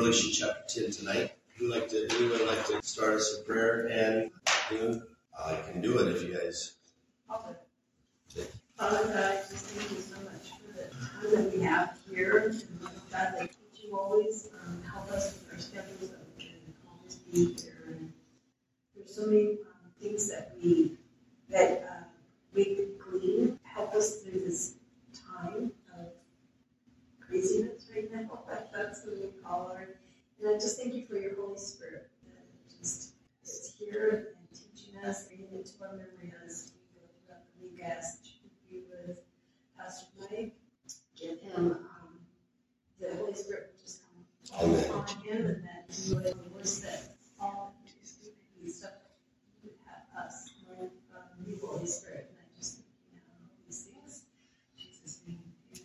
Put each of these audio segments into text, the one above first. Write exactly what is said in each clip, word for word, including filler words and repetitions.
Revelation chapter ten tonight. Who like to? Anyone like to start us in prayer? And you know, I can do it if you guys. I'll do it. Father God, just thank you so much for the time that we have here, and God, that you always um, help us with our schedules that we can always be here. And there's so many um, things that we that uh, we could glean, help us through this time of craziness right now. That, that's what we call our. And I just thank you for your Holy Spirit that just is here and teaching us, bringing it to our memory as we go throughout the week. I ask that you could be with Pastor Mike, give him um, the Holy Spirit will just come all upon him, and that he would voice that all to speak these stuff that you would have us learn from the Holy Spirit. And I just think you know all these things. In Jesus' name,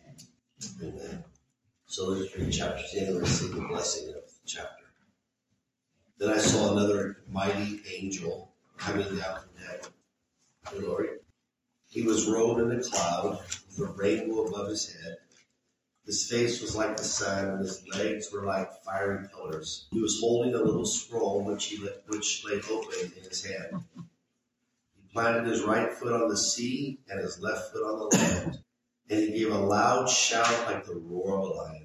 amen. Amen. So let's read chapter ten and receive the blessing of the chapter. Then I saw another mighty angel coming down from heaven. Good Lord. He was robed in a cloud with a rainbow above his head. His face was like the sun, and his legs were like fiery pillars. He was holding a little scroll which he let, which lay open in his hand. He planted his right foot on the sea and his left foot on the land. And he gave a loud shout like the roar of a lion.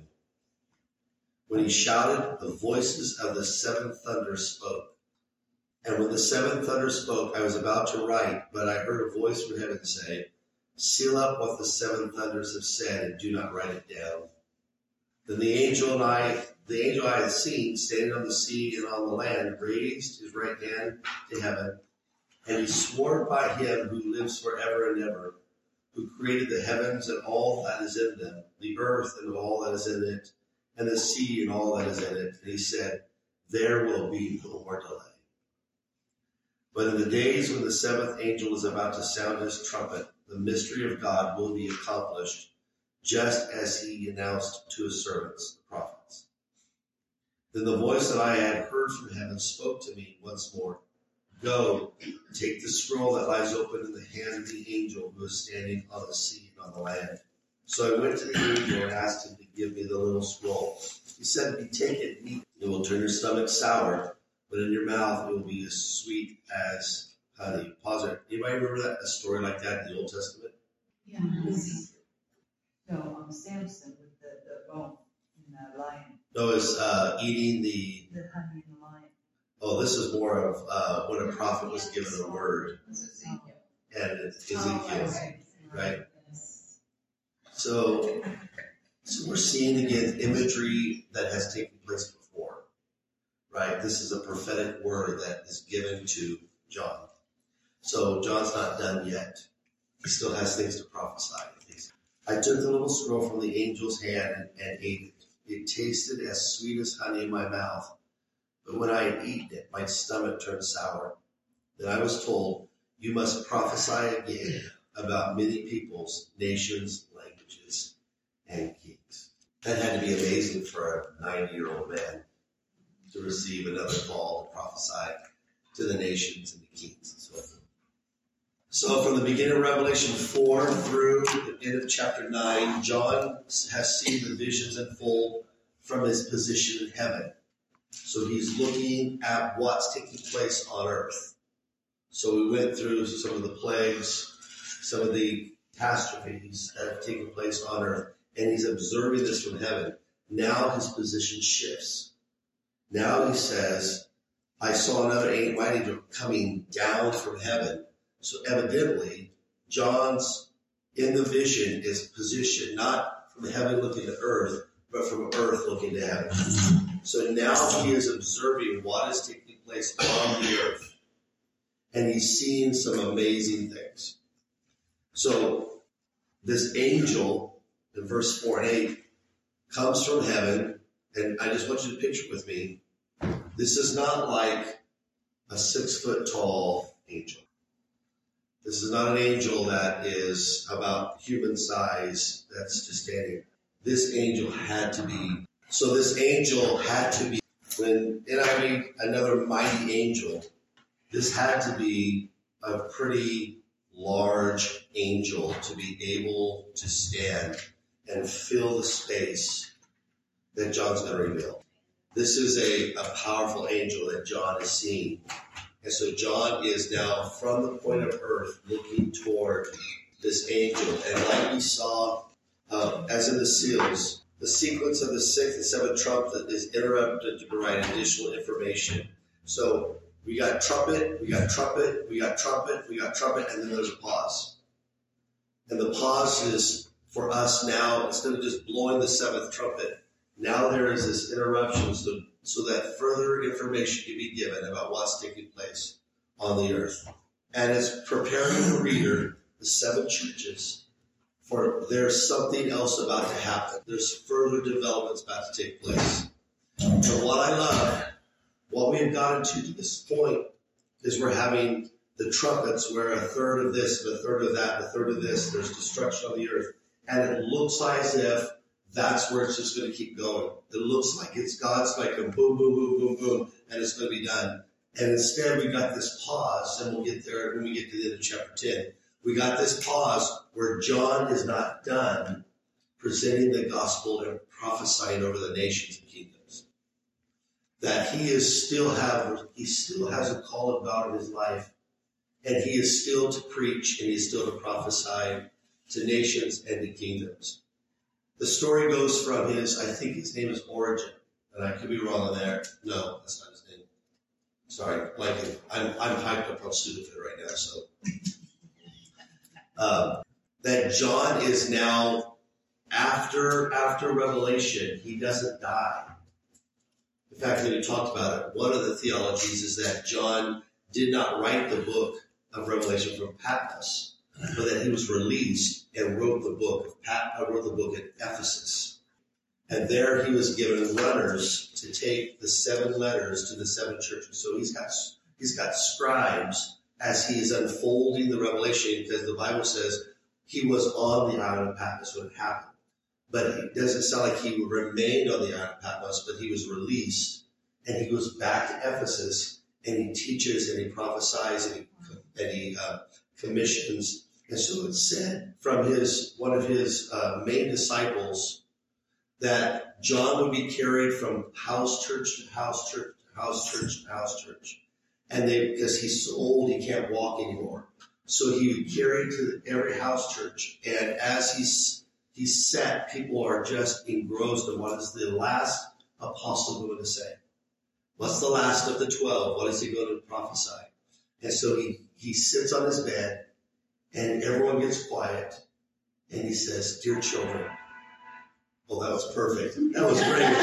When he shouted, the voices of the seven thunders spoke. And when the seven thunders spoke, I was about to write, but I heard a voice from heaven say, seal up what the seven thunders have said and do not write it down. Then the angel and I, the angel I had seen standing on the sea and on the land, raised his right hand to heaven, and he swore by him who lives forever and ever, who created the heavens and all that is in them, the earth and all that is in it, and the sea and all that is in it. And he said, there will be no more delay. But in the days when the seventh angel is about to sound his trumpet, the mystery of God will be accomplished, just as he announced to his servants, the prophets. Then the voice that I had heard from heaven spoke to me once more. Go, take the scroll that lies open in the hand of the angel who is standing on the sea and on the land. So I went to the angel and asked him to give me the little scroll. He said to me, take it, eat it. It will turn your stomach sour, but in your mouth it will be as sweet as honey. Pause it. Anybody remember that a story like that in the Old Testament? Yeah. So um, Samson with the, the bone in the lion. No, it's uh, eating the... The honey in the lion. Oh, this is more of uh, when a prophet was given a word. And it's Ezekiel, right? So, so we're seeing again imagery that has taken place before, right? This is a prophetic word that is given to John. So John's not done yet. He still has things to prophesy. I took the little scroll from the angel's hand and, and ate it. It tasted as sweet as honey in my mouth. But when I had eaten it, my stomach turned sour. Then I was told, you must prophesy again about many peoples, nations, languages, and kings. That had to be amazing for a ninety-year-old man to receive another call to prophesy to the nations and the kings and so forth. So from the beginning of Revelation four through the end of chapter nine, John has seen the visions unfold from his position in heaven. So he's looking at what's taking place on earth. So we went through some of the plagues, some of the catastrophes that have taken place on earth, and he's observing this from heaven. Now his position shifts. Now he says, I saw another mighty angel coming down from heaven. So evidently, John's in the vision is positioned not from heaven looking to earth, but from earth looking to heaven. So now he is observing what is taking place on the earth. And he's seeing some amazing things. So this angel in verse four and eight comes from heaven. And I just want you to picture with me. This is not like a six foot tall angel. This is not an angel that is about human size that's just standing. This angel had to be. So this angel had to be. When N I V, another mighty angel, this had to be a pretty large angel to be able to stand and fill the space that John's going to reveal. This is a, a powerful angel that John is seeing. And so John is now from the point of earth looking toward this angel. And like we saw, uh, as in the seals, the sequence of the sixth and seventh trumpet is interrupted to provide additional information. So we got trumpet, we got trumpet, we got trumpet, we got trumpet, and then there's a pause. And the pause is for us now, instead of just blowing the seventh trumpet, now there is this interruption so, so that further information can be given about what's taking place on the earth. And it's preparing the reader, the seven churches, for there's something else about to happen. There's further developments about to take place. But what I love, what we have gotten to to this point, is we're having the trumpets where a third of this, and a third of that, and a third of this, there's destruction on the earth. And it looks like as if that's where it's just going to keep going. It looks like it's God's like a boom, boom, boom, boom, boom, and it's going to be done. And instead we got this pause, and we'll get there when we get to the end of chapter ten. We got this pause where John is not done presenting the gospel and prophesying over the nations and kingdoms. That he is still have he still has a call of God in his life, and he is still to preach, and he is still to prophesy to nations and to kingdoms. The story goes from his, I think his name is Origin, and I could be wrong on there. No, that's not his name. Sorry, like I'm I'm hyped up on Sudafed right now, so. Um, that John is now, after after Revelation, he doesn't die. In fact, when you talked about it, one of the theologies is that John did not write the book of Revelation from Patmos, but that he was released and wrote the book of Pat, uh, wrote the book at Ephesus. And there he was given runners to take the seven letters to the seven churches. So he's got he's got scribes as he is unfolding the revelation, because the Bible says he was on the island of Patmos when it happened. But it doesn't sound like he remained on the island of Patmos, but he was released, and he goes back to Ephesus, and he teaches, and he prophesies, and he, and he uh, commissions. And so it said from his one of his uh, main disciples that John would be carried from house church to house church to house church to house church. And they, because he's so old, he can't walk anymore. So he would carry to every house church. And as he's, he's sat, people are just engrossed in what is the last apostle going to say. What's the last of the twelve? What is he going to prophesy? And so he, he sits on his bed, and everyone gets quiet. And he says, "Dear children." Well, that was perfect. That was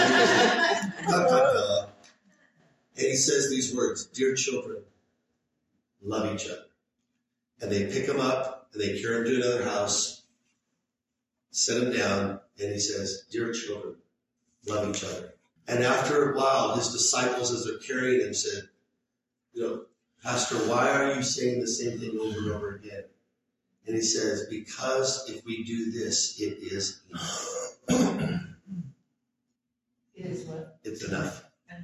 great. And he says these words, "Dear children, love each other." And they pick him up, and they carry him to another house, set him down, and he says, "Dear children, love each other." And after a while, his disciples, as they're carrying him, said, "You know, Pastor, why are you saying the same thing over and over again?" And he says, "Because if we do this, it is enough." It is what? It's enough.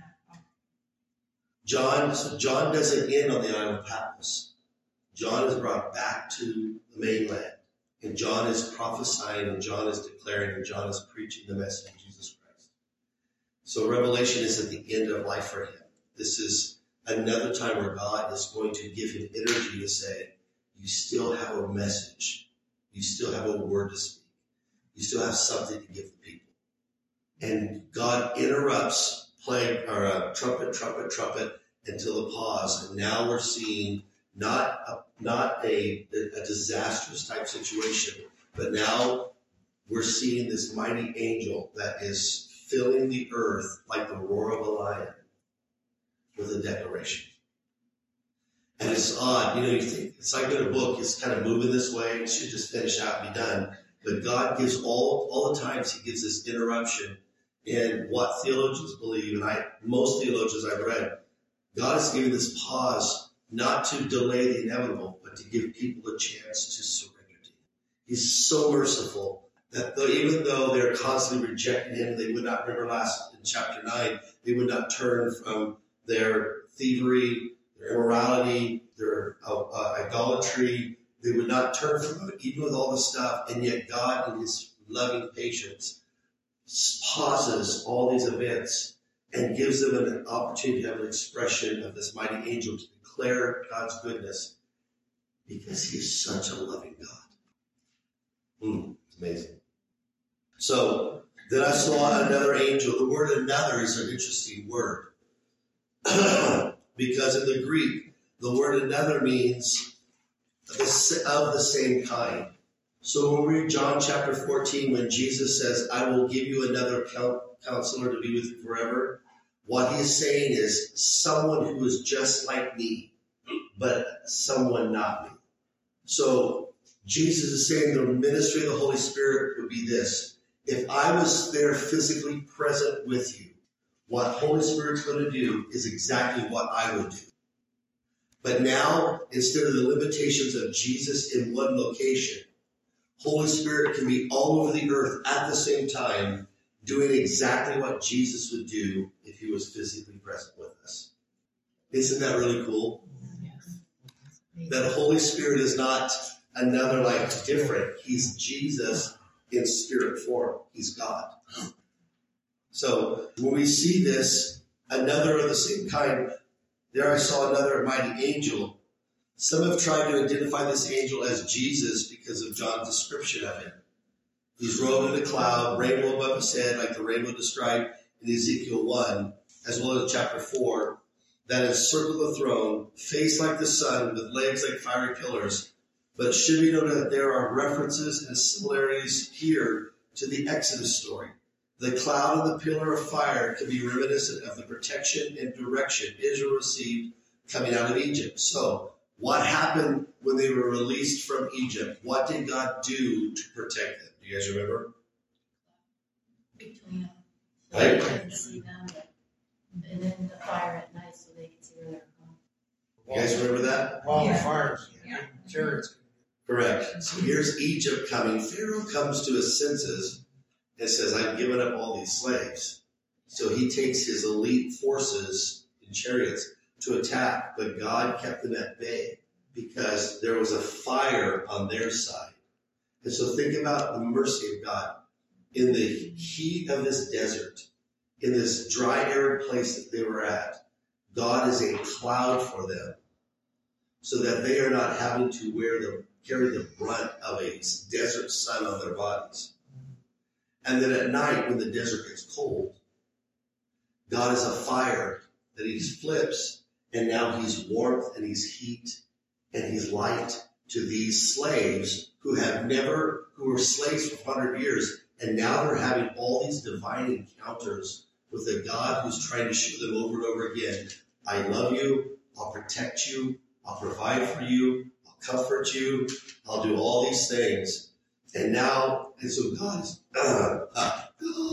John, so John doesn't end on the island of Patmos. John is brought back to the mainland. And John is prophesying, and John is declaring, and John is preaching the message of Jesus Christ. So Revelation is at the end of life for him. This is another time where God is going to give him energy to say, you still have a message. You still have a word to speak. You still have something to give the people. And God interrupts playing or uh, trumpet, trumpet, trumpet until the pause. And now we're seeing not a, not a, a disastrous type situation, but now we're seeing this mighty angel that is filling the earth like the roar of a lion with a declaration. And it's odd, you know, you think it's like in a book, it's kind of moving this way, it should just finish out and be done. But God gives all, all the times he gives this interruption. And what theologians believe, and I, most theologians I've read, God is giving this pause not to delay the inevitable, but to give people a chance to surrender to him. He's so merciful that though, even though they're constantly rejecting him, they would not, remember last in chapter nine, they would not turn from their thievery, their immorality, their uh, uh, idolatry. They would not turn from it, even with all the stuff. And yet God, in his loving patience, pauses all these events and gives them an opportunity to have an expression of this mighty angel to declare God's goodness because he is such a loving God. Mm, it's amazing. So then I saw another angel. The word another is an interesting word because in the Greek, the word another means of the same kind. So when we read John chapter fourteen, when Jesus says, I will give you another counselor to be with you forever, what he is saying is someone who is just like me, but someone not me. So Jesus is saying the ministry of the Holy Spirit would be this. If I was there physically present with you, what Holy Spirit's going to do is exactly what I would do. But now, instead of the limitations of Jesus in one location, Holy Spirit can be all over the earth at the same time, doing exactly what Jesus would do if he was physically present with us. Isn't that really cool? Yes. That Holy Spirit is not another like different. He's Jesus in spirit form. He's God. So when we see this, another of the same kind, there I saw another mighty angel. Some have tried to identify this angel as Jesus because of John's description of him. He's robed in a cloud, rainbow above his head, like the rainbow described in Ezekiel one, as well as chapter four, that encircled the throne, face like the sun, with legs like fiery pillars. But it should be noted that there are references and similarities here to the Exodus story. The cloud and the pillar of fire can be reminiscent of the protection and direction Israel received coming out of Egypt. So, what happened when they were released from Egypt? What did God do to protect them? Do you guys remember? Between them. So Right. they couldn't see them, and then the fire at night so they could see where they were going. You guys remember that? Wall Yeah. of fires. Yeah. Chariots. Correct. So here's Egypt coming. Pharaoh comes to his senses and says, I've given up all these slaves. So he takes his elite forces in chariots to attack, but God kept them at bay because there was a fire on their side. And so think about the mercy of God. In the heat of this desert, in this dry, arid place that they were at, God is a cloud for them so that they are not having to wear the, carry the brunt of a desert sun on their bodies. And then at night, when the desert gets cold, God is a fire that he flips. And now he's warmth and he's heat and he's light to these slaves who have never, who were slaves for one hundred years. And now they're having all these divine encounters with a God who's trying to show them over and over again, I love you, I'll protect you, I'll provide for you, I'll comfort you, I'll do all these things. And now, and so God is, uh, uh,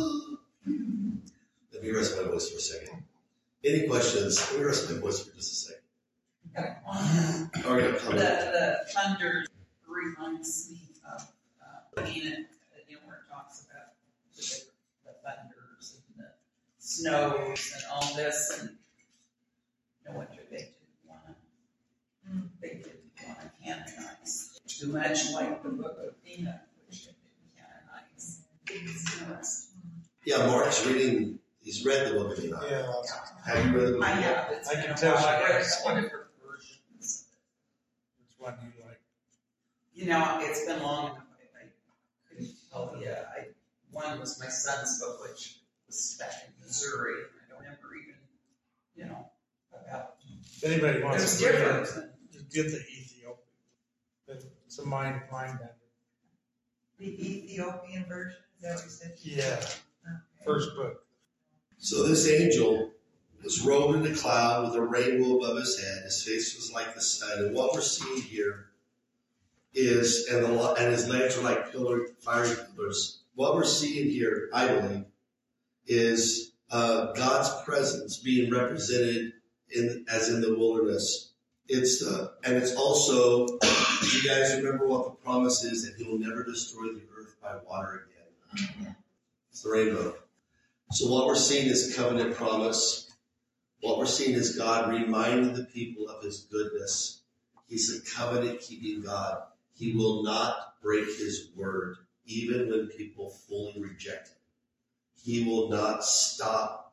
let me rest my voice for a second. Any questions? Let me rest my voice for just a second. Got one. Or you The, comment. the thunder reminds me of, uh, Enoch, you know, where it talks about the, the thunders and the snows and all this, and no wonder they didn't want to, they didn't want to canonize. Too much like the book of Enoch, which they didn't canonize. Yeah, Mark's reading, he's read the book of Enoch. Yeah. Have you read the book I of Enoch? have, it's I been can a tell while. you I read guys. one different versions. Which one do you like? You know, it's been long enough, I, I couldn't tell you. I, one was my son's book, which was back in Missouri. I don't remember even, you know, about. If anybody It wants was to read different. it, just get the Ethiopian. It's a mind, mind bender. The Ethiopian version, is that what you said? Yeah, Okay. first book. So this angel was robed in a cloud with a rainbow above his head. His face was like the sun. And what we're seeing here is, and, the, and his legs are like pillar, fiery pillars. What we're seeing here, I believe, is uh, God's presence being represented in as in the wilderness. It's uh, and it's also, do you guys remember what the promise is? That he will never destroy the earth by water again. It's the rainbow. So what we're seeing is a covenant promise. What we're seeing is God reminding the people of his goodness. He's a covenant-keeping God. He will not break his word, even when people fully reject him. He will not stop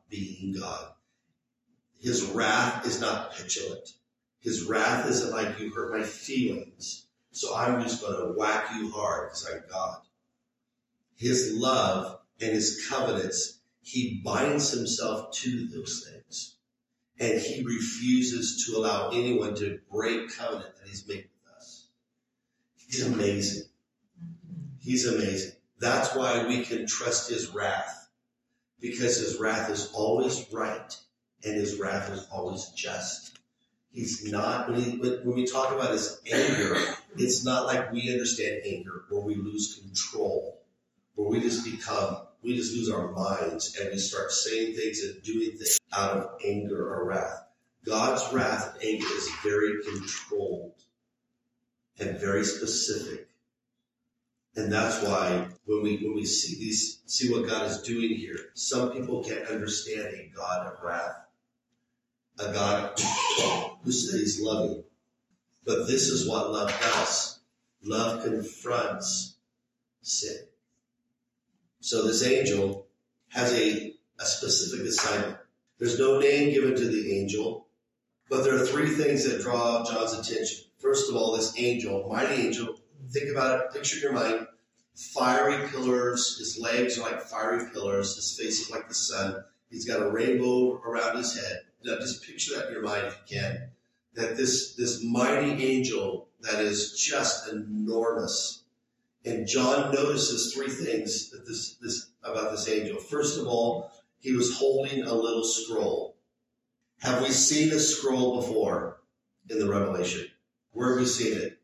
being God. His wrath is not petulant. His wrath isn't like, you hurt my feelings, so I'm just going to whack you hard because I'm God. His love and his covenants, he binds himself to those things. And he refuses to allow anyone to break covenant that he's made with us. He's amazing. He's amazing. That's why we can trust his wrath, because his wrath is always right and his wrath is always just. He's not, when, he, when we talk about his anger, it's not like we understand anger where we lose control, where we just become, we just lose our minds and we start saying things and doing things out of anger or wrath. God's wrath and anger is very controlled and very specific. And that's why when we when we see these see what God is doing here, some people can't understand a God of wrath, a God who says he's loving. But this is what love does. Love confronts sin. So this angel has a, a specific assignment. There's no name given to the angel, but there are three things that draw John's attention. First of all, this angel, mighty angel, think about it, picture in your mind, fiery pillars, his legs are like fiery pillars, his face is like the sun, he's got a rainbow around his head. Now just picture that in your mind if you can, that this, this mighty angel that is just enormous. And John notices three things that this, this about this angel. First of all, he was holding a little scroll. Have we seen a scroll before in the Revelation? Where have we seen it?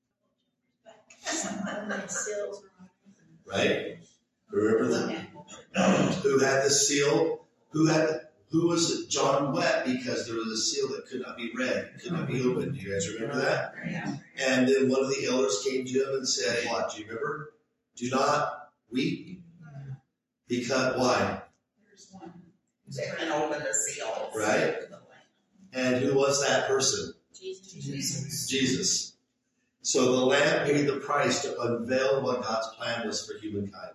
Right? Remember that? Who had the seal? Who had? Who was it? John wept because there was a seal that could not be read, could not be opened. Do you guys remember that? Yeah. And then one of the elders came to him and said, "What? Do you remember? Do not weep." Because why? There's one. They can open the seal. Right. And who was that person? Jesus. Jesus. Jesus. So the Lamb paid the price to unveil what God's plan was for humankind.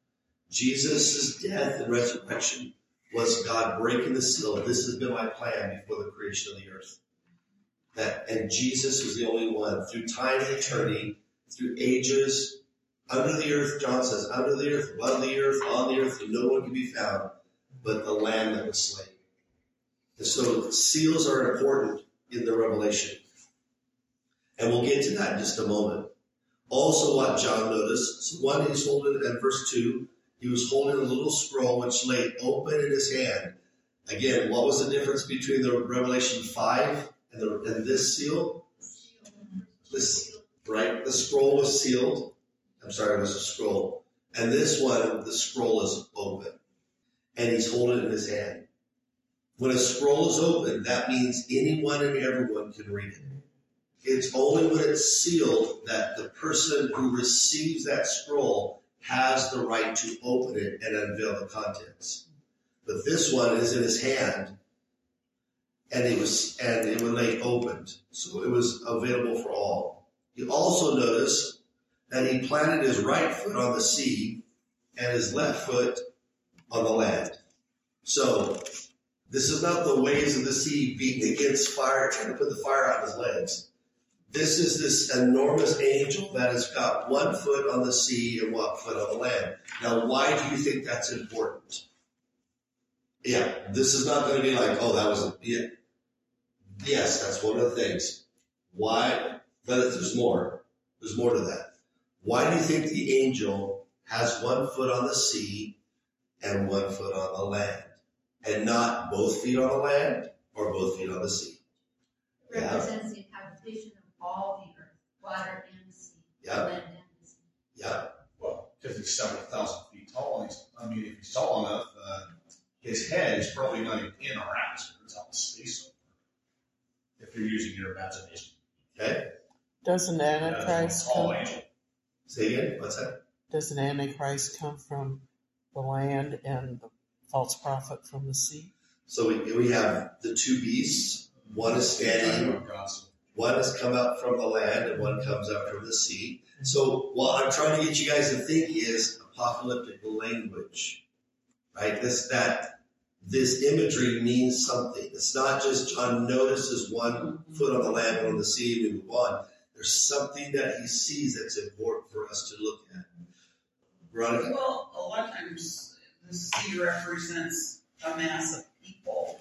Jesus' death and resurrection was God breaking the seal. This has been my plan before the creation of the earth. That, and Jesus was the only one through time and eternity, through ages, under the earth, John says, under the earth, above the earth, on the earth, and no one can be found but the Lamb that was slain. And so seals are important in the Revelation. And we'll get to that in just a moment. Also what John noticed, so one, he's holding, in verse two, he was holding a little scroll which lay open in his hand. Again, what was the difference between the Revelation five and, the, and this seal? This, right? The scroll was sealed. I'm sorry, it was a scroll. And this one, the scroll is open. And he's holding it in his hand. When a scroll is open, that means anyone and everyone can read it. It's only when it's sealed that the person who receives that scroll has the right to open it and unveil the contents. But this one is in his hand, and it was and it was lay opened, so it was available for all. You also notice that he planted his right foot on the sea and his left foot on the land. So this is not the waves of the sea beating against fire, trying to put the fire out of his legs. This is this enormous angel that has got one foot on the sea and one foot on the land. Now, why do you think that's important? Yeah, this is not going to be like, oh, that was a, yeah. Yes, that's one of the things. Why? But there's more. There's more to that. Why do you think the angel has one foot on the sea and one foot on the land? And not both feet on the land or both feet on the sea? Represents the habitation of all the earth, water and sea, Yeah. land and the sea. Yeah. Well, because he's several thousand feet tall. And he's, I mean, if he's tall enough, uh, his head is probably not even in our atmosphere. It's out in space somewhere. If you're using your imagination. Okay. Doesn't Antichrist Tall come, angel. Say again. What's that? doesn't Antichrist come from the land and the false prophet from the sea? So we, we have the two beasts. One is standing, one has come out from the land, and one comes out from the sea. So what I'm trying to get you guys to think is apocalyptic language, right? This, that, this imagery means something. It's not just John notices one foot on the land and on the sea and move on. There's something that he sees that's important for us to look at. Veronica? Well, a lot of times the sea represents a mass of people.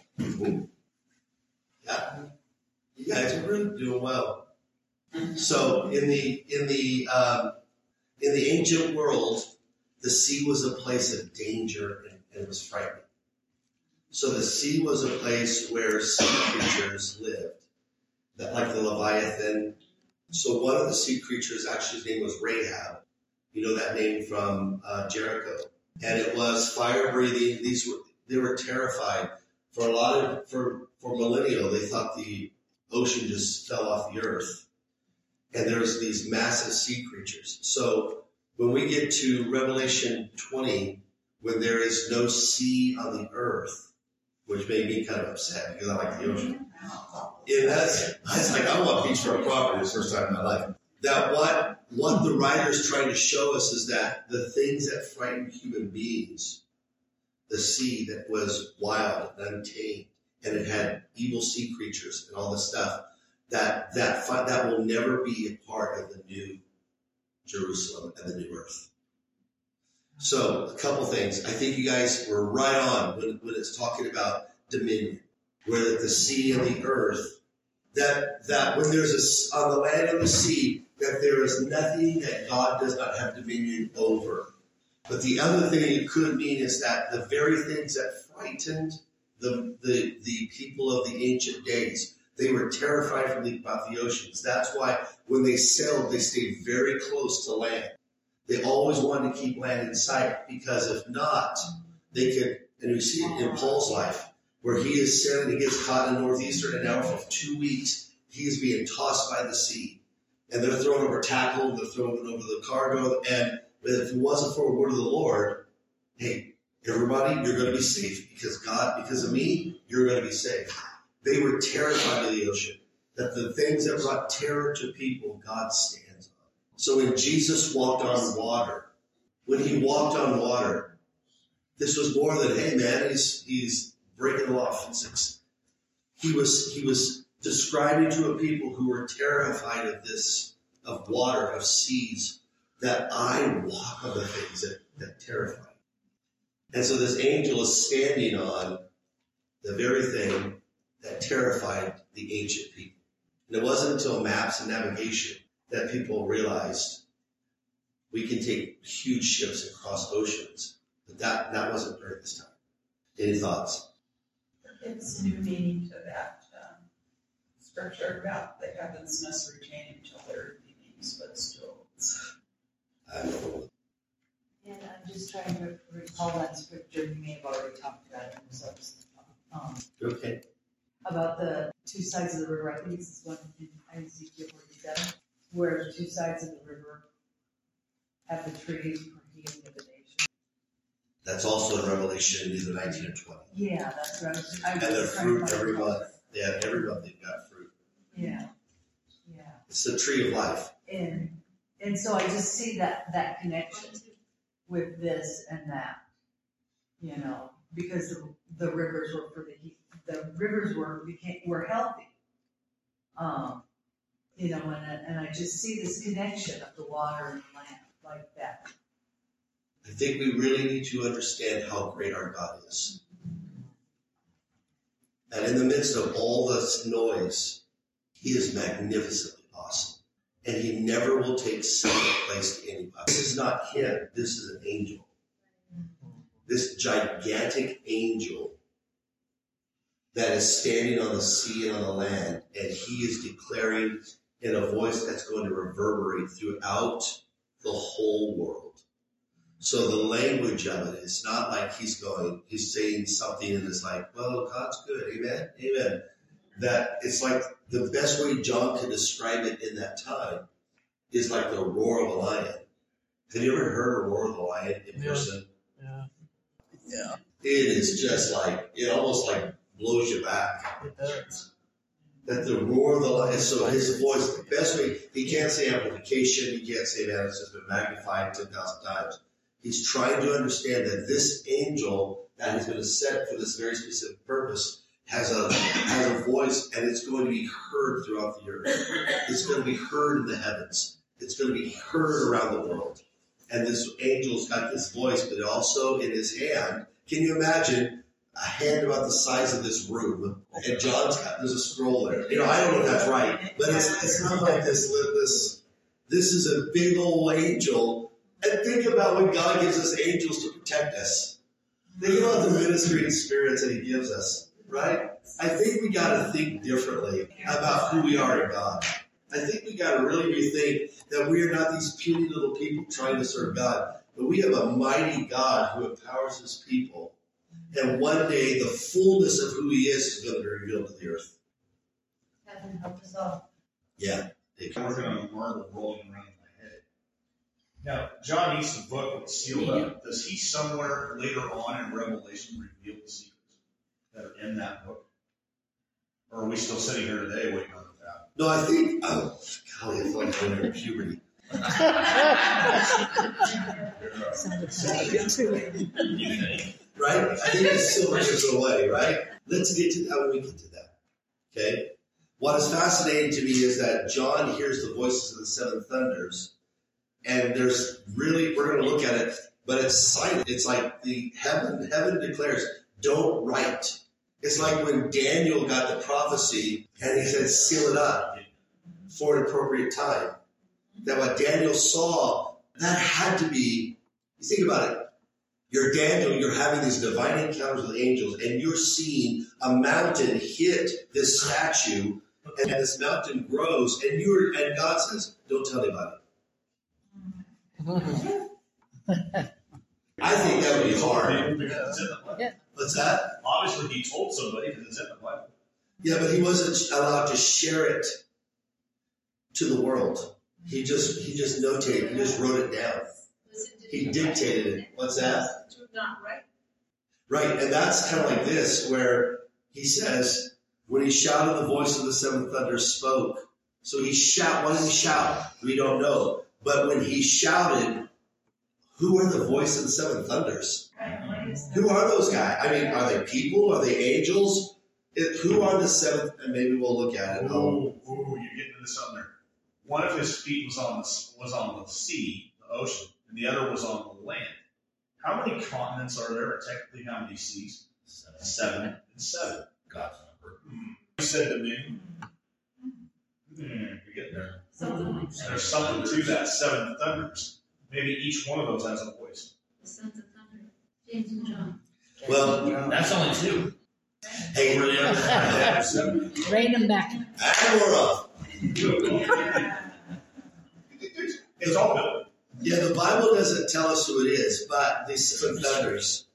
Yeah. You guys are really doing well. So in the in the um, in the ancient world, the sea was a place of danger and, and it was frightening. So the sea was a place where sea creatures lived, that like the Leviathan. So one of the sea creatures, actually his name was Rahab. You know that name from uh, Jericho, and it was fire breathing. These were they were terrified for a lot of for for millennia. They thought the ocean just fell off the earth, and there's these massive sea creatures. So when we get to Revelation twenty, when there is no sea on the earth, which made me kind of upset because I like the ocean. Yeah, that's, that's like, I want beachfront property the first time in my life. That what, what the writer is trying to show us is that the things that frighten human beings, the sea that was wild and untamed, and it had evil sea creatures and all this stuff, that, that, that will never be a part of the new Jerusalem and the new earth. So, a couple things. I think you guys were right on when, when it's talking about dominion, where the sea and the earth, that that when there's a, on the land and the sea, that there is nothing that God does not have dominion over. But the other thing it could mean is that the very things that frightened the the, the people of the ancient days, they were terrified from the, about the oceans. That's why when they sailed, they stayed very close to land. They always wanted to keep land in sight, because if not, they could, and we see it in Paul's life, where he is sailing, he gets caught in the northeastern, and now for two weeks, he is being tossed by the sea. And they're throwing over tackle, they're throwing over the cargo, and if it wasn't for a word of the Lord, hey, everybody, you're going to be safe, because God, because of me, you're going to be safe. They were terrified of the ocean, that the things that brought terror to people, God stands on. So when Jesus walked on water, when he walked on water, this was more than, hey man, he's he's breaking the law of physics. He was he was describing to a people who were terrified of this, of water, of seas, that I walk on the things that, that terrify me. And so this angel is standing on the very thing that terrified the ancient people. And it wasn't until maps and navigation that people realized we can take huge ships and cross oceans. But that, that wasn't during this time. Any thoughts? It's new meaning to that um, scripture about the heavens must retain until their beginnings, but still. It's... I don't know. And I'm just trying to recall that scripture, you may have already talked about it in substance. Um, Okay. about the two sides of the river, I think this is one in Ezekiel forty-seven, where the two sides of the river have the trees for healing of the nation. That's also in Revelation either nineteen or twenty. Yeah, that's what I was, I And was their trying to fruit find every it. month. Yeah, every month they've got fruit. Yeah, yeah. It's the tree of life. And, and so I just see that, that connection with this and that, you know, because the, the rivers were for the heat. The rivers were became were healthy, um, you know, and and I just see this connection of the water and the land like that. I think we really need to understand how great our God is. And in the midst of all this noise, he is magnificently awesome. And he never will take second place to anybody. This is not him. This is an angel. This gigantic angel that is standing on the sea and on the land, and he is declaring in a voice that's going to reverberate throughout the whole world. So the language of it is not like he's going, he's saying something and it's like, well, God's good, amen, amen. That it's like the best way John could describe it in that time is like the roar of a lion. Have you ever heard a roar of a lion in person? Yeah, Yeah. It is just like, it almost like blows you back. it does. That the roar of the lion, so his voice, the best way, he can't say amplification, he can't say that it's just been magnified ten thousand times. He's trying to understand that this angel that has been set for this very specific purpose has a has a voice, and it's going to be heard throughout the earth. It's going to be heard in the heavens. It's going to be heard around the world. And this angel's got this voice, but also in his hand. Can you imagine a hand about the size of this room? And John's got, there's a scroll there. You know, I don't know if that's right, but it's it's not like this. This this is a big old angel. And think about when God gives us angels to protect us. Think about the ministry and spirits that He gives us, right? I think we got to think differently about who we are in God. I think we got to really rethink that we are not these puny little people trying to serve God, but we have a mighty God who empowers His people. And one day the fullness of who He is is going to be revealed to the earth. Heaven help us all. Yeah. I'm working on a marble rolling around in my head. Now, John Easton's book was sealed up. Does he somewhere later on in Revelation reveal the secrets that are in that book? Or are we still sitting here today waiting on that? No, I think, oh, golly, I feel like I'm in puberty. Right? I think it's still is away, right? Let's get to that when we get to that. Okay? What is fascinating to me is that John hears the voices of the seven thunders, and there's really, we're going to look at it, but it's silent. It's like the heaven, heaven declares, don't write. It's like when Daniel got the prophecy and he said, seal it up for an appropriate time. That what Daniel saw, that had to be, you think about it. You're Daniel, you're having these divine encounters with angels, and you're seeing a mountain hit this statue, and this mountain grows, and you're, and God says, don't tell anybody. I think that would be hard. Because it's in the Bible. What's that? Obviously, he told somebody because it's in the Bible. Yeah, but he wasn't allowed to share it to the world. He just he just notated, he just wrote it down. He dictated it. What's that? Not right. Right, and that's kind of like this, where he says, when he shouted, the voice of the seven thunders spoke. So he shout. What did he shout? We don't know. But when he shouted, who are the voice of the seven thunders? Who are those guys? I mean, are they people? Are they angels? It, who are the seven? And maybe we'll look at it. Ooh, ooh, you're getting into something there. One of his feet was on the was on the sea, the ocean, and the other was on the land. How many continents are there? Technically, how many seas? Seven. Seven and seven. God's number. Mm. He said to me, mm, "You're getting there. Something. There's something to that. Seven thunders. Maybe each one of those has a voice." The sons of thunder, James and John. Well, That's only two. hey, Rein them back. and we're off. It's all built. Yeah, the Bible doesn't tell us who it is, but these seven thunders.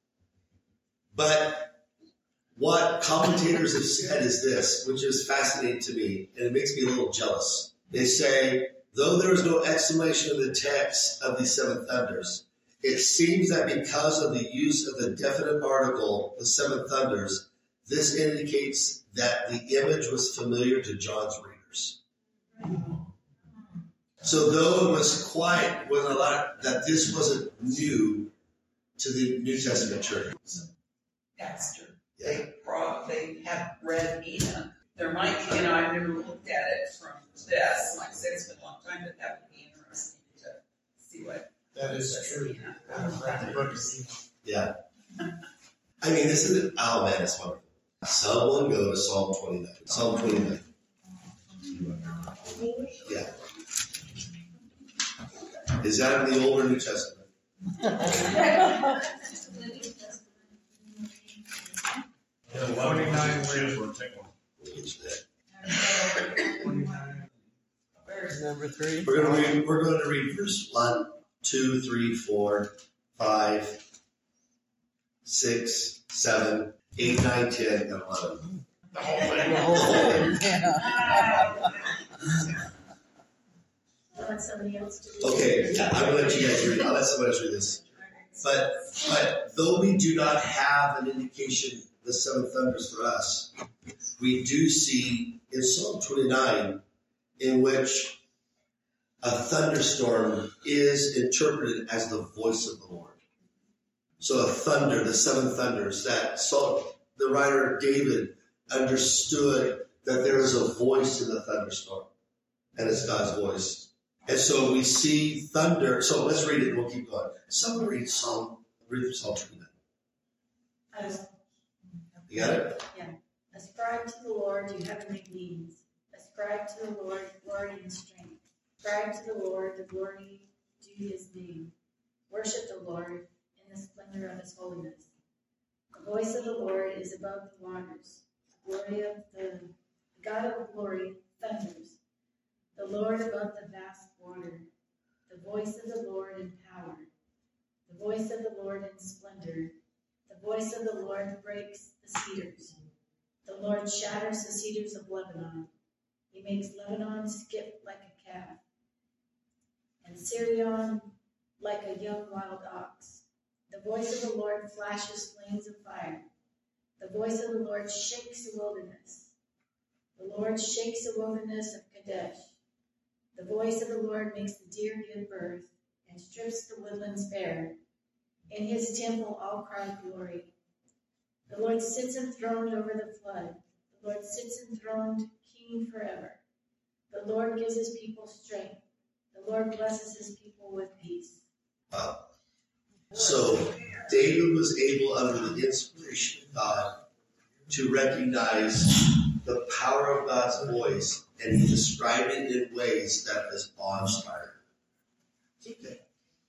But what commentators have said is this, which is fascinating to me, and it makes me a little jealous. They say, though there is no explanation in the text of these seven thunders, it seems that because of the use of the definite article, the seven thunders, this indicates that the image was familiar to John's readers. So though it was quite, was a lot, that this wasn't new to the New Testament church. Pastor, Yeah. they brought, they have read Enoch. There might be, you know, I've never looked at it from this. Like I said, it's been a long time, but that would be interesting to see what. That is true. I've read the book of Enoch. Yeah. I mean, isn't it? Oh man, it's wonderful. Someone go to Psalm twenty-nine. Psalm twenty-nine. Yeah. Is that in the Old or New Testament? Twenty-nine Choose one, take one. Which that? twenty-nine. Number three. We're going to read. We're going to read verse one, two, three, four, five, six, seven, eight, nine, ten, and eleven. The whole thing. The whole thing. Yeah. Let somebody else do it. Okay, I'm going to let you guys read. I'll let somebody else read this. But but though we do not have an indication of the seven thunders for us, we do see in Psalm twenty-nine, in which a thunderstorm is interpreted as the voice of the Lord. So a thunder, the seven thunders, that so the writer David understood that there is a voice in the thunderstorm, and it's God's voice. And so we see thunder. So let's read it and we'll keep going. Someone read Psalm, read Psalm twenty-nine. You got it? Yeah. Ascribe to the Lord, you heavenly beings. Ascribe to the Lord glory and strength. Ascribe to the Lord the glory due his name. Worship the Lord in the splendor of his holiness. The voice of the Lord is above the waters. The glory of the, the God of glory thunders. The Lord above the vast water. The voice of the Lord in power. The voice of the Lord in splendor. The voice of the Lord breaks the cedars. The Lord shatters the cedars of Lebanon. He makes Lebanon skip like a calf, and Syrian like a young wild ox. The voice of the Lord flashes flames of fire. The voice of the Lord shakes the wilderness. The Lord shakes the wilderness of Kadesh. The voice of the Lord makes the deer give birth and strips the woodlands bare. In his temple all cry glory. The Lord sits enthroned over the flood. The Lord sits enthroned, king forever. The Lord gives his people strength. The Lord blesses his people with peace. Wow. So David was able, under the inspiration of God, to recognize the power of God's voice, and he described it in ways that is awe-inspiring. Okay.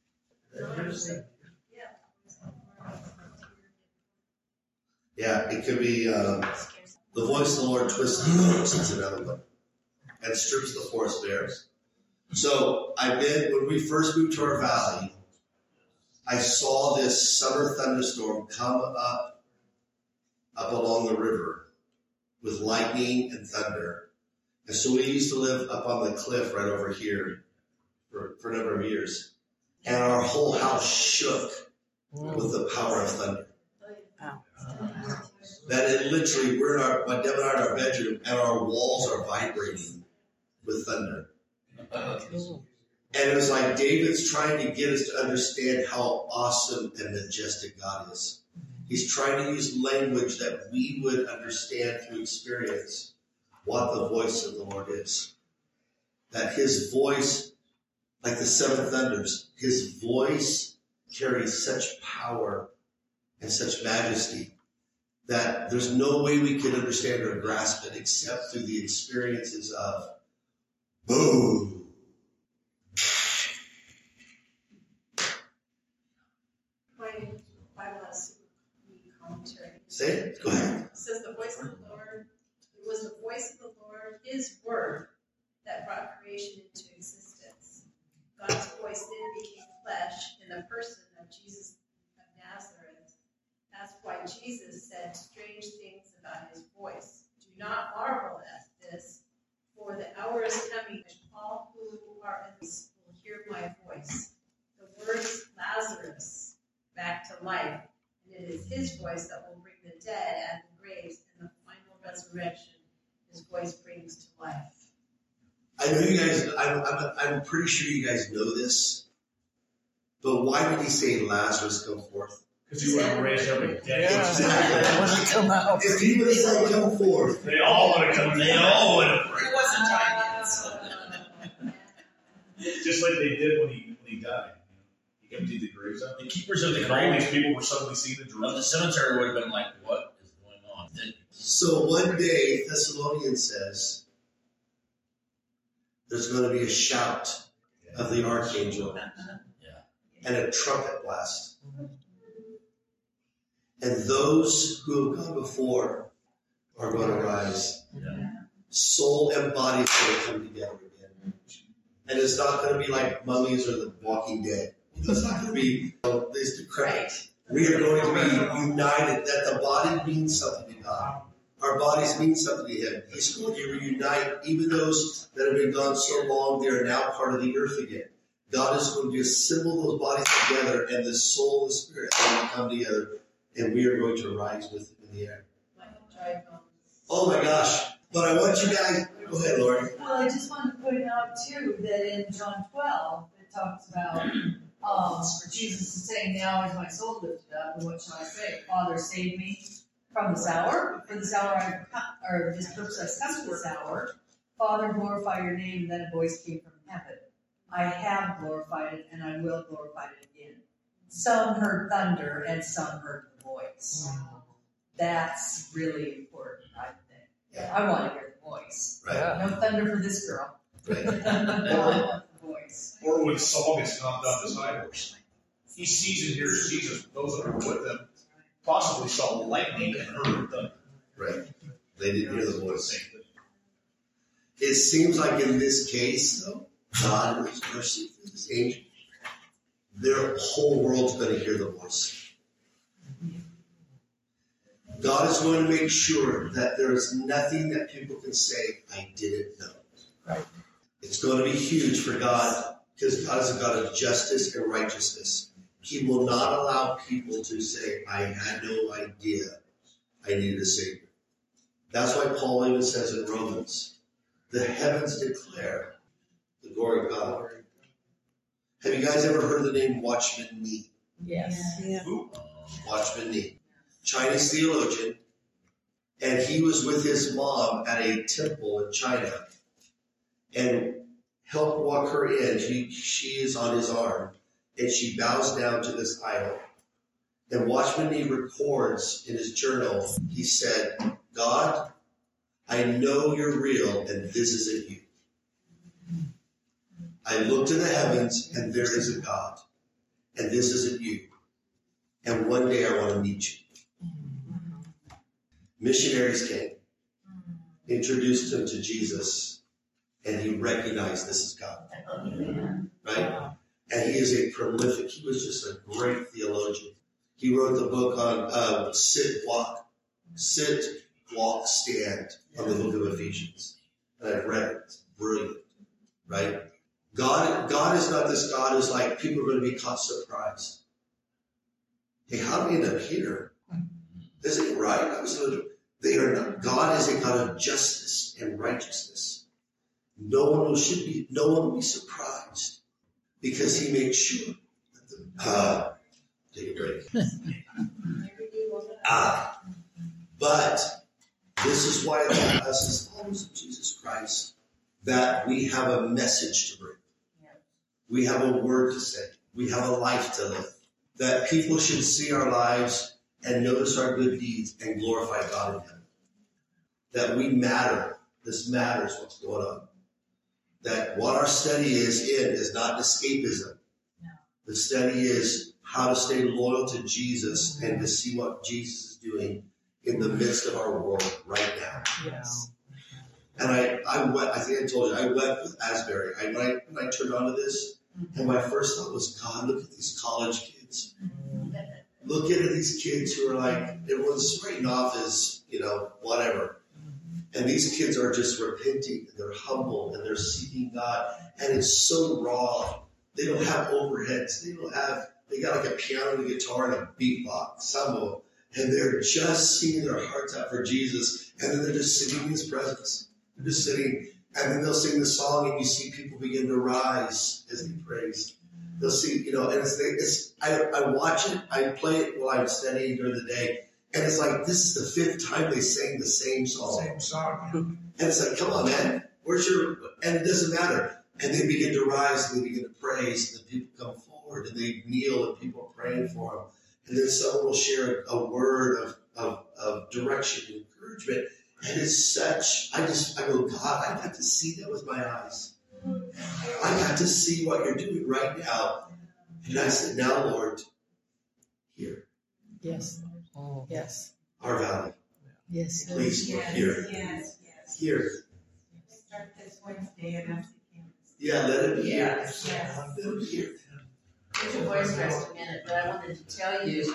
Yeah, it could be um, the voice of the Lord twists the ropes, is another one, and strips the forest bare. So I've been, when we first moved to our valley, I saw this summer thunderstorm come up, up along the river with lightning and thunder. And so we used to live up on the cliff right over here for, for a number of years. And our whole house shook with the power of thunder. That it literally, we're in our, my Deb and I are in our bedroom, and our walls are vibrating with thunder. And it was like David's trying to get us to understand how awesome and majestic God is. He's trying to use language that we would understand through experience what the voice of the Lord is. That his voice, like the seven thunders, his voice carries such power and such majesty that there's no way we can understand or grasp it except through the experiences of boom. My Bible has commentary. Say it. Go ahead. It says the voice of the Lord, it was the voice of the Lord, his word, that brought creation into existence. God's voice then became flesh in the person of Jesus of Nazareth. That's why Jesus said strange things about his voice. Do not marvel at this, for the hour is coming when all who are in this will hear my voice. The words Lazarus back to life, and it is his voice that will bring the dead out of the graves, and the final resurrection his voice brings to life. I know you guys, I'm, I'm, I'm pretty sure you guys know this, but why did he say Lazarus come forth? Because he would have raised every dead. Yeah. Exactly. When it come out. If he would have said come forth, They all would have come. They all would have. It wasn't time yet, so. Just like they did when he when he died. He emptied the graves out. The keepers of the And all grave these people were suddenly seen in of Jerusalem. the cemetery would have been like, what is going on? Then- so one day Thessalonians says there's going to be a shout of the archangel and a trumpet blast. And those who have gone before are going to rise. Yeah. Soul and body is going to come together again. And it's not going to be like mummies or the Walking Dead. It's not going to be you know, this decrepit. We are going to be united, that the body means something to God. Our bodies mean something to Him. He's going to reunite even those that have been gone so long, they are now part of the earth again. God is going to assemble those bodies together, and the soul and the spirit are going to come together, and we are going to rise with Him in the air. Oh my gosh. But I want you guys, go ahead, Lori. Well, I just want to point out too that in John what shall I say? Father, save me from this hour. For this hour I've come, or this purpose I've come to this hour. Father, glorify your name. Then a voice came from heaven. I have glorified it, and I will glorify it again. Some heard thunder, and some heard the voice. That's really important, I think. I want to hear the voice. Right. No thunder for this girl. Right. I want the voice. Or when Saul gets knocked off his high horse, he sees and hears Jesus. Those that are with him possibly saw lightning and heard thunder. Right. They didn't hear the voice. It seems like in this case, though, God, in His mercy for this angel, their whole world's going to hear the voice. God is going to make sure that there is nothing that people can say, I didn't know. Right. It's going to be huge for God, because God is a God of justice and righteousness. He will not allow people to say, I had no idea I needed a Savior. That's why Paul even says in Romans, the heavens declare the glory of God. Have you guys ever heard the name Watchman Nee? Yes. Yeah. Watchman Nee. Chinese theologian. And he was with his mom at a temple in China and helped walk her in. She, she is on his arm and she bows down to this idol. And Watchman Nee records in his journal, he said, God, I know you're real and this isn't you. I look to the heavens and there is a God and this isn't you. And one day I want to meet you. Missionaries came, introduced him to Jesus, and he recognized this is God. Right? And he is a prolific, he was just a great theologian. He wrote the book on uh, sit, walk, sit, walk, stand on the book of Ephesians. And I've read it. It's brilliant. Right? God, God is not this God who's like, people are going to be caught surprised. Hey, how did we end up here? Is it right? I was a, they are not. God is a God of justice and righteousness. No one will, should be. No one will be surprised because He makes sure. That the, uh, take a break. Ah, but this is why us as followers of Jesus Christ, that we have a message to bring. We have a word to say. We have a life to live. That people should see our lives and notice our good deeds and glorify God in heaven. That we matter. This matters what's going on. That what our study is in is not escapism. No. The study is how to stay loyal to Jesus and to see what Jesus is doing in the midst of our world right now. Yes. And I, I wept, I think I told you, I wept with Asbury. I, when, I, when I turned onto this, and my first thought was, God, look at these college kids. Look at these kids who are like, everyone's writing off as, you know, whatever. And these kids are just repenting, and they're humble, and they're seeking God. And it's so raw. They don't have overheads. They don't have, they got like a piano and a guitar and a beatbox, some of them. And they're just singing their hearts out for Jesus. And then they're just sitting in His presence. They're just sitting. And then they'll sing the song, and you see people begin to rise as they praise. They'll see, you know, and it's, it's I, I watch it, I play it while I'm studying during the day, and it's like, this is the fifth time they sang the same song. Same song. And it's like, come on, man, where's your, and it doesn't matter. And they begin to rise, and they begin to praise, and the people come forward, and they kneel, and people are praying for them. And then someone will share a, a word of, of, of direction and encouragement. And it's such, I just, I go, God, I got to see that with my eyes. I got to see what you're doing right now. And I said, now, Lord, here. Yes. Oh. Yes. Our valley. Yes. Please, Lord, Yes, here. yes, yes. Here. Start this Wednesday at F C campus. Yeah, let it be here. Yes, yes. Let it be here. Put your voice rest a minute, but I wanted to tell you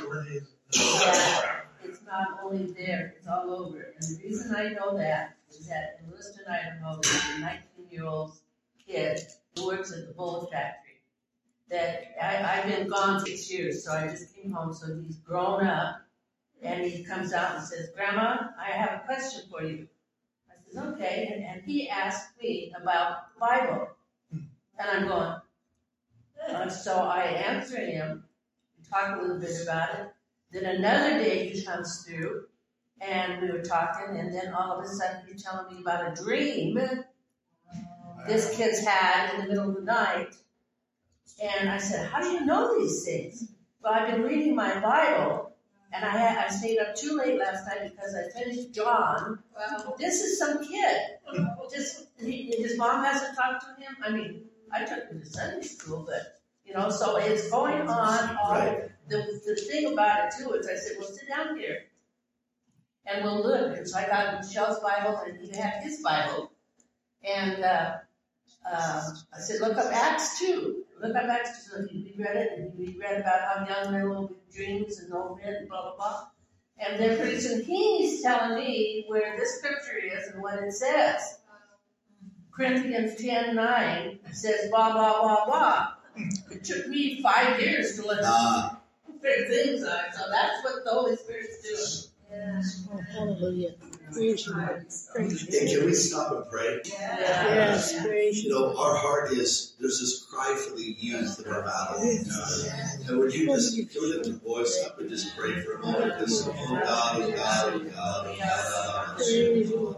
that it's not only there, it's all over. And the reason I know that is that in Lewiston, Idaho, there's a nineteen-year-old kid who works at the Bullet Factory. That I, I've been gone six years, so I just came home. So he's grown up, and he comes out and says, "Grandma, I have a question for you." I says, "Okay," and, and he asked me about the Bible, and I'm going. Uh, so I answer him, we talk a little bit about it, Then another day he comes through, and we were talking, and then all of a sudden he's telling me about a dream this kid's had in the middle of the night. And I said, how do you know these things? Well, I've been reading my Bible, and I had I stayed up too late last night because I finished John. Wow. This is some kid. Just he, his mom hasn't talked to him. I mean, I took him to Sunday school, but you know, so it's going on. All Right. the the thing about it too is, I said, well, sit down here, and we'll look. And so I got Michelle's Bible, and he had his Bible, and uh, uh, I said, look up Acts two. Look up Acts two. So he read it, and he read about how young men will be dreams and old men, and blah blah blah. And then pretty soon he's telling me where this scripture is and what it says. Corinthians ten nine says blah blah blah blah. It took me five years to learn Ah, figure things out. So that's what the Holy Spirit's doing. Yeah. Hallelujah. Praise you, Lord. Praise you. hey, can we stop and pray? Yes, praise You you. know, our heart is, there's this cry for the youth in our valley. And would you just, can we lift your voice up and just pray for a moment? Just, oh God, oh God, oh God, oh God. Praise you.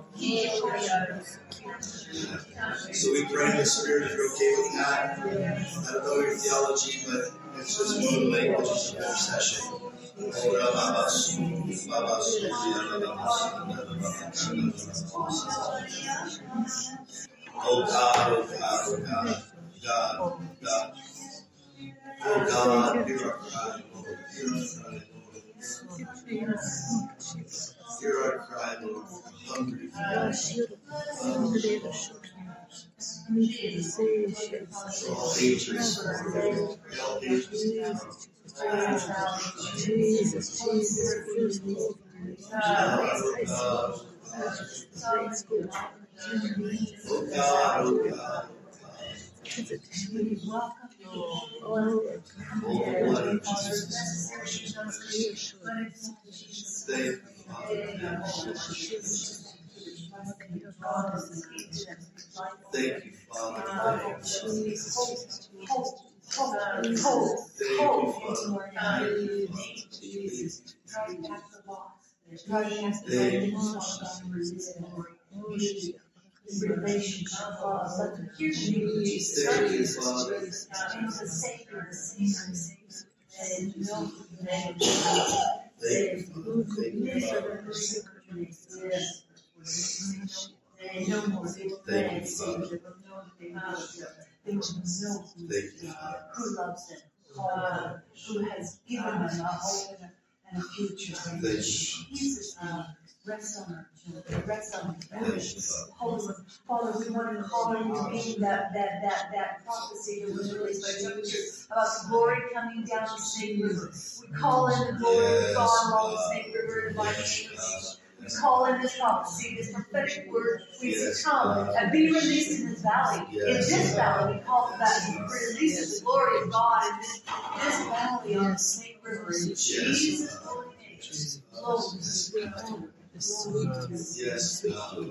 So we pray in the Spirit, if you're okay with that. I don't know your theology, but it's just one of the languages of intercession. Oh God, oh God, oh God, God, God. Oh God, hear our cry, Lord. Hear our cry, Lord. Hear our cry, Lord. We're hungry for all ages, Lord. All ages. Jesus, Jesus, Oh God, oh God, oh God. Oh, blood of Jesus. Thank you, Father. Thank you, Father. Thank you, Father. Thank you, Father. Thank you, Relationship, Father, let the Jesus. Thank you, Father. Jesus, the Savior, the Savior, and no name. Thank you, Father. Thank you, Father. Yes. No more. Thank you, Father. Thank you, Father. Who loves them, uh, who has given them a hope and a future. Thank you. Jesus, uh, rest on our children, rest on our Thank you, families. Father. Holy, Father, we want to call into being that, that, that, that prophecy that was released by Scripture about the glory coming down the Snake River. We call in the glory of God along the Snake River in the mighty name of Jesus. We call in this prophecy, this prophetic word. We Yes, say, come God. and be released in this valley. In Yes, this God. valley, we call it that. We release the glory of God in this, this valley on the Snake River. In Jesus' holy name. Glory. Yes, God.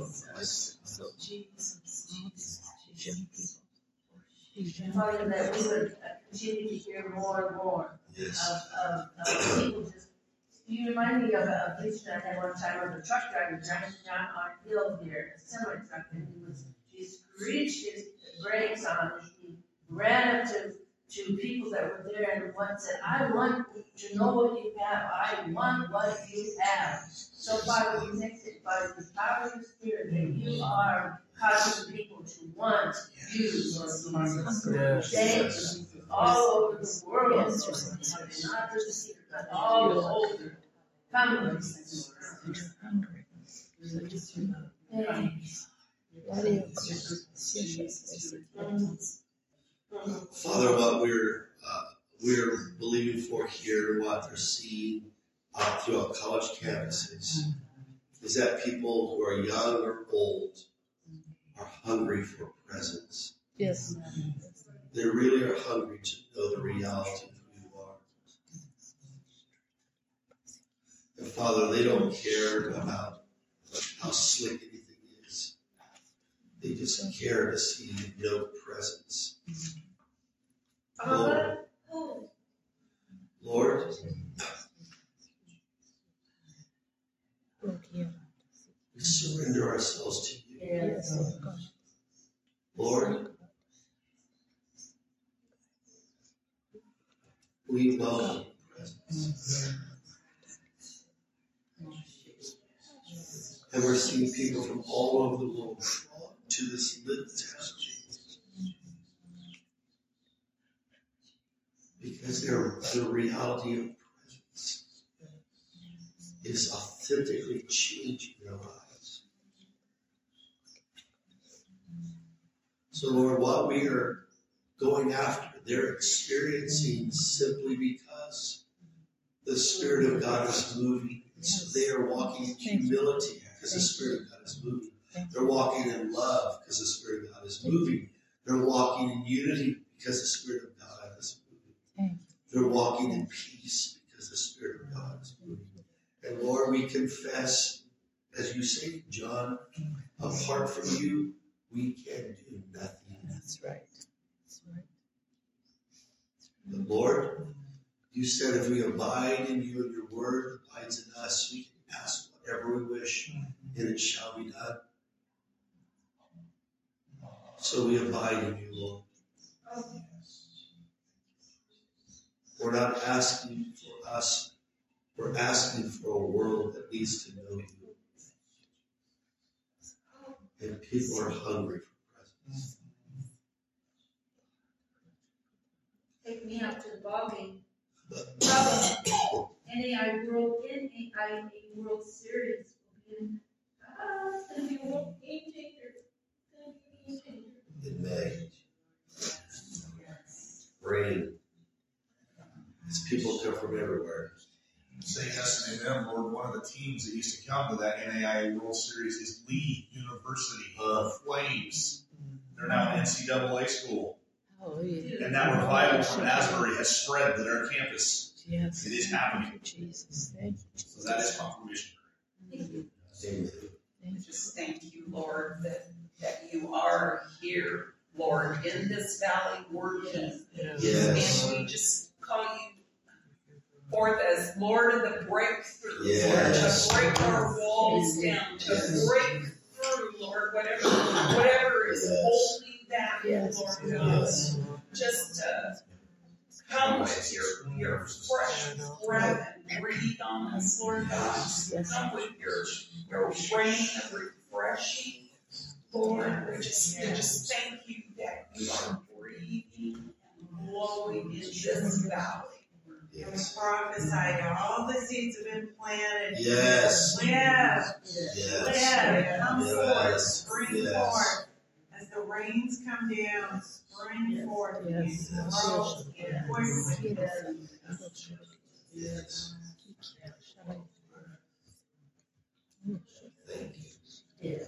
Father, that we would uh, continue to hear more and more Yes. of, of, of people just. You remind me of a, a preacher I had one time of a truck driver driving down our hill here, a semi truck, and he was he screeched his brakes on, and he ran up to, to people that were there, and one said, "I want to know what you have. I want what you have." So, Father, we thank you by the power of your Spirit that you are causing people to want you, Lord Jesus. Thank you. All over the world, not just here, but all over. Come, Lord. Father, what we're uh, we're believing for here, what they're seeing uh, throughout college campuses, is that people who are young or old are hungry for presence. Yes. They really are hungry to know the reality of who you are. And Father, they don't care about how slick anything is. They just care to see no presence. Lord, Lord, ourselves to you. Yes. Lord, we welcome your presence. And we're seeing people from all over the world drawn to this little town, Jesus. Because their, the reality of presence is authentically changing their lives. So Lord, what we are going after, they're experiencing simply because the Spirit of God is moving. So they are walking in humility because the Spirit of God is moving. They're walking in love because the Spirit of God is moving. They're walking in unity because the Spirit of God is moving. They're walking in peace because the Spirit of God is moving. And Lord, we confess, as you say, John, apart from you, we can do nothing. That's right. That's right. But Lord, you said if we abide in you and your word abides in us, we can ask whatever we wish, and it shall be done. So we abide in you, Lord. We're not asking for us. We're asking for a world that needs to know you. And people are hungry for presence. Take me out to the ball game. Problem. N A I World, N A I A World Series will be in, ah, it's gonna be a world game changer. It's gonna be a game changer. In May. Rain. As people come from everywhere. Say yes and amen, Lord. One of the teams that used to come to that N A I A World Series is Lee University Uh, Flames. They're now an N C double A school. Oh, yeah. And that revival from Asbury has spread to their campus. Yes. It is happening. Thank you, Jesus. Thank you. So that is confirmation. Amen. Thank you. Just thank you, Lord, that, that you are here, Lord, in this valley working. Yes. And we just call you forth as Lord of the breakthrough, Yes. Lord, to break our walls down, to Yes. break through, Lord, whatever, whatever is Yes. holding back, Yes. Lord God. Yes. Just uh, come with your, your fresh breath and breathe on us, Lord God. Yes. Come with your, your rain of refreshing, Lord. We just, we just thank you that you are breathing and blowing in this valley. And we Yes. prophesy that all the seeds have been planted. Yes. Live, Yes. live, come Yes. forth, spring Yes. forth. As the rains come down, spring forth. Yes. And grow quickly. Yes. Thank you. Yes.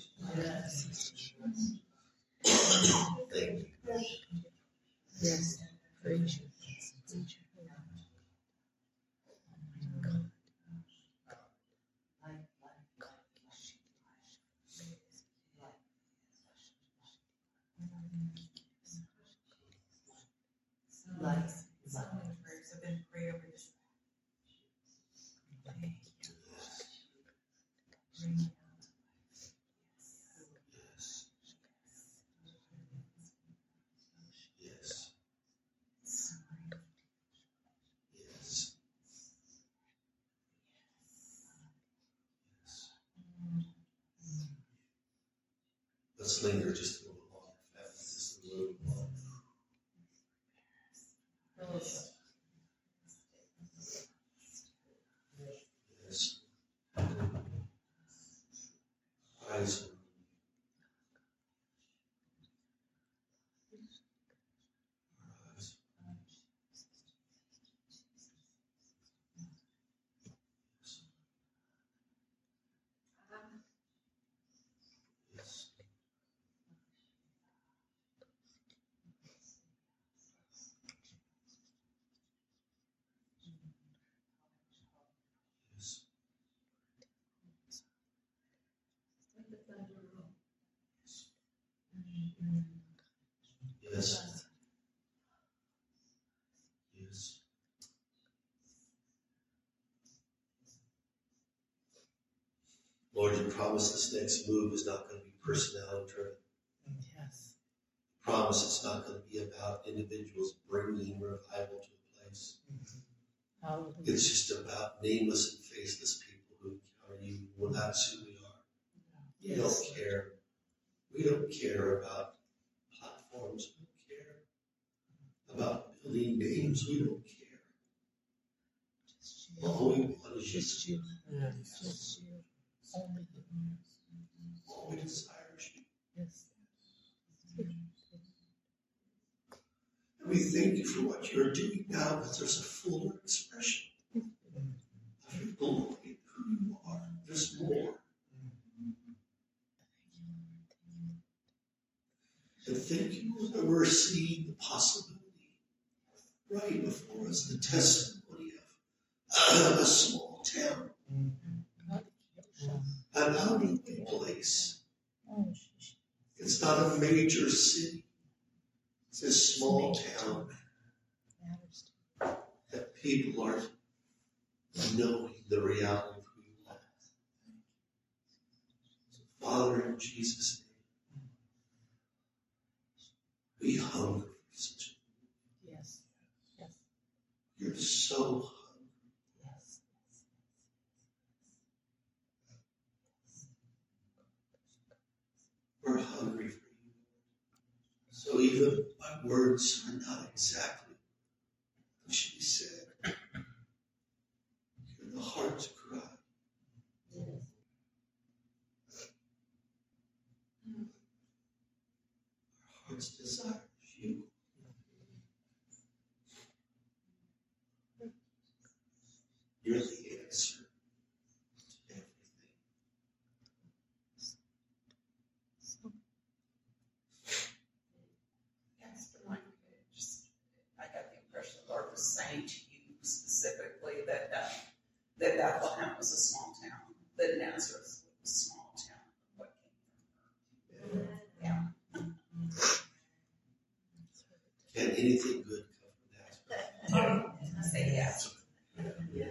Thank you. Yes. Praise you. Praise you. Like, So many prayers have been prayed over this. Yes. Yes. Let's linger just a little longer. Just a little longer. Yes. Eyes. Eyes. Yes. Yes. Yes. Yes. Lord, you promised promise this next move is not going to be personality driven. Yes. Promise it's not going to be about individuals bringing revival to a place. Hallelujah. It's just about nameless and faceless people who encounter you. Well, that's who we are. We Yes. don't care. We don't care about platforms. We don't care about building names. We don't care. All we want is Just you. you. Yes. Just you. Only you. All we desire is you. Yes. And we thank you for what you're doing now, but there's a fuller expression of your glory, who you are. There's more. And thank you that we're seeing the possibility right before us, the testimony of a small town, an out-of-the-way place. It's not a major city. It's a small town that people are knowing the reality of who you are. So, Father, in Jesus' name, we hunger for such a Yes. Yes. You're so hungry. Yes. We're hungry for you. So even my words are not exactly what should be said. Hear the heart's cry. Our heart's desire is you. You're the answer to everything. Pastor Mike, just, I got the impression the Lord was saying to you specifically that uh, that Bethlehem was a small town, that Nazareth was a small town. What came from her? Yeah. Can anything good come from Nazareth? Say yes. Yeah.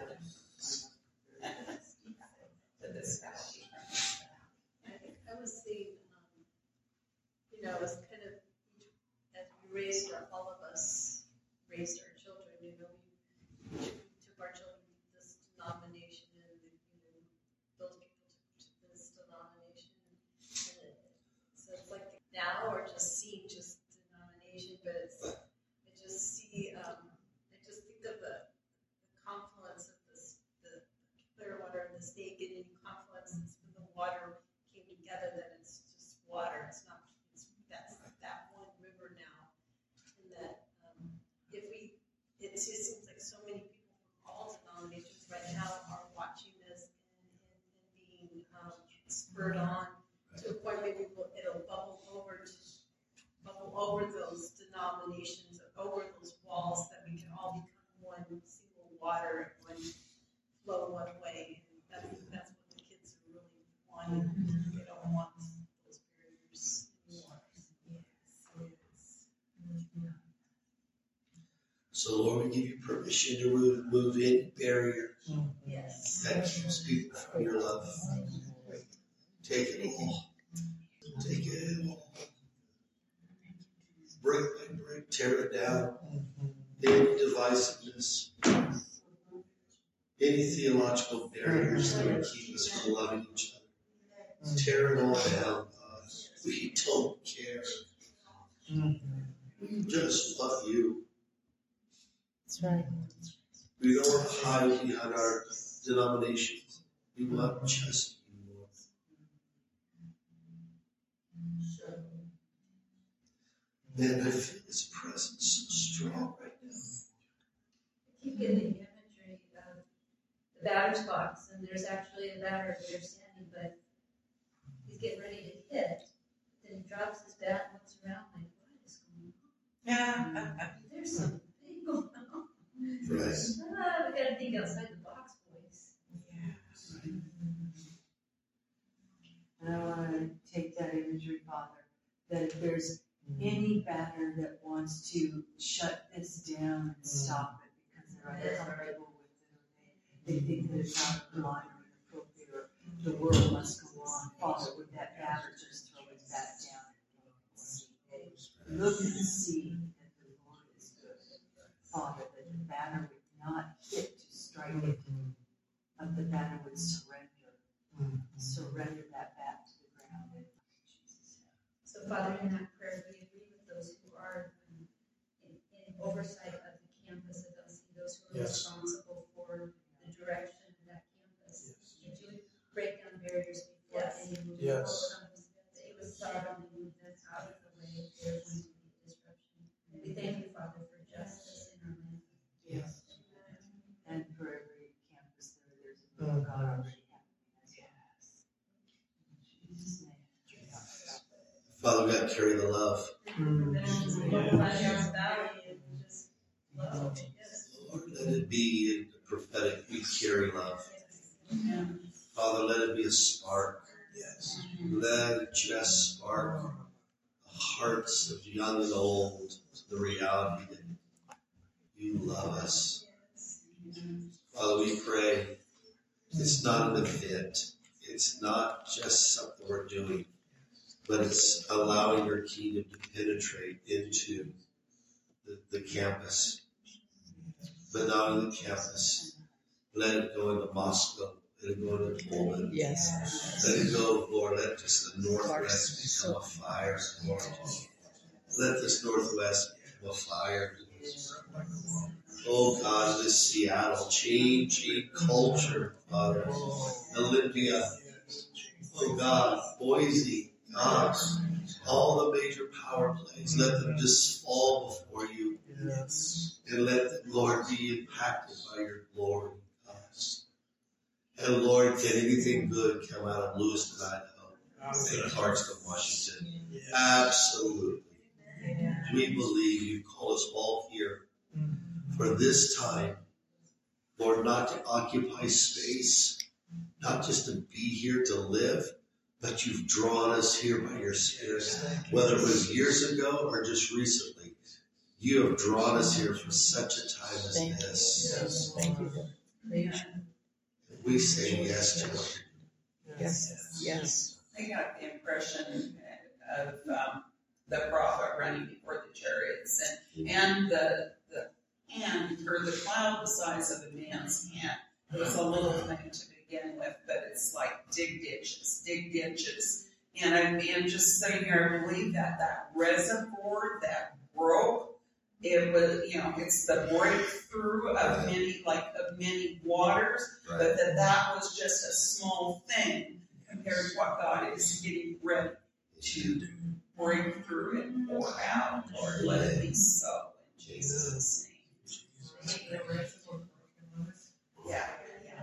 To this valley. I think I was seeing, um, you know, as kind of, as we raised our, all of us raised our children, you know, we took our children to this denomination and, you know, those people took to this denomination. And it, so it's like now we're just seeing just denomination, but it's, I just see, um, I just think of the, the confluence of this, the Clearwater and the Snake, and any confluence that's when the water came together, that it's just water. It's not, it's, that's that one river now. And that um, if we, it just seems like so many people from all denominations right now are watching this and, and, and being um, spurred on to a point maybe we'll- it'll bubble over to bubble over those denominations, over those walls, that we can all become one single water, one flow one way. And that's, that's what the kids are really wanting. They don't want those barriers anymore. Yes, yes. So Lord, we give you permission to move, move any barrier Yes. that keeps people from your love. Take it all. Take it all. Brick by brick, tear it down. Any divisiveness, any theological barriers that would keep us from loving each other. Tear it all down. Uh, we don't care. We just love you. That's right. We don't want to hide behind our denominations. We love just you, Lord. Man, I feel His presence so strong right now. I keep getting the imagery of the batter's box, and there's actually a batter there standing, but he's getting ready to hit. Then he drops his bat and looks around like, what is going on? There's something big going on. Right. Ah, we gotta think outside the box, boys. And I want to take that imagery, Father, that if there's any batter that wants to shut this down and stop it because they're uncomfortable with it, or they, they think that it's not aligned or inappropriate, or the world must go on. Father, with that banner, just throw it back down. Look and see that the Lord is good. Father, that the banner would not hit to strike it, but the banner would surrender. Surrender that back to the ground. In Jesus' name. So Father, in that prayer, we agree with those who are um, in, in oversight of the campus at L C, those who are Yes. responsible for the direction of that campus. Yes. That you would break down barriers before Yes. any move Yes. comes, that it was sovereignly move us out of the way if there's going to be disruption. We thank you, Father, for justice in our land. Yes. And for every campus there, there's a move of God already happening. Yes. In Jesus' name. Father, we got to carry the love. And then Valley and just love. Yes. Lord, let it be in the prophetic, we carry love. Father, let it be a spark. Yes. Let it just spark the hearts of young and old to the reality that you love us. Father, we pray it's not an event. It's not just something we're doing, but it's allowing your kingdom to penetrate into the, the campus. But not only the campus, let it go into Moscow, let it go into Poland. Yes. Let it go, Lord, let just the Northwest become a fire, Lord. Let this Northwest become a fire. Oh God, this Seattle, changing culture, Father. Olympia, oh God, Boise, God, all the major power plays, let them just fall before you. Yes. And let them, Lord, be impacted by your glory, God. And Lord, can anything good come out of Lewiston, Idaho, and Clarkston, Washington? Absolutely. We believe you call us all here for this time, Lord, not to occupy space, not just to be here to live, but you've drawn us here by your Spirit, whether it was years ago or just recently. You have drawn us here for such a time as Thank this. Yes. Thank you. Lord. Praise We say yes to it. you. Yes. Yes. I got the impression of um, the prophet running before the chariots and, and the, the hand, or the cloud the size of a man's hand. It was a little thing to begin with, but it's like dig ditches, dig ditches. And I'm and just sitting here, I believe that that reservoir that broke, it was, you know, it's the breakthrough of many, like of many waters, but that that was just a small thing compared to what God is getting ready to break through and pour out. Lord, let it be so in Jesus' name. Yeah.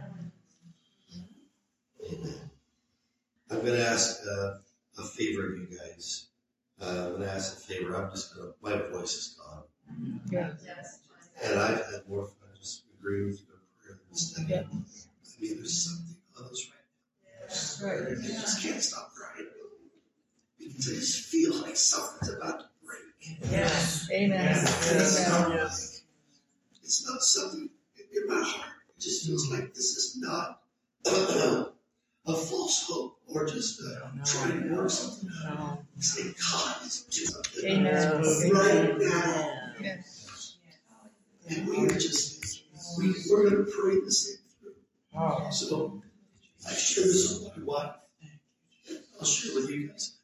I'm going to ask uh, a favor of you guys. Uh, I'm going to ask a favor. I'm just going to, my voice is gone. Yeah. And I've had more fun just agreeing with you in prayer than studying. Yeah. I mean, there's something on this right now. Right. You just can't stop crying. Because I just feel like something's about to break. Yes. Amen. It's Amen. not, it's not something in my heart. It just feels like this is not a false hope or just uh, trying to work something out. No. Say, God is doing something Amen. right now. Yes. And we are just, we, we're going to pray this thing through. Oh. So I share this with my wife. I'll share with you guys.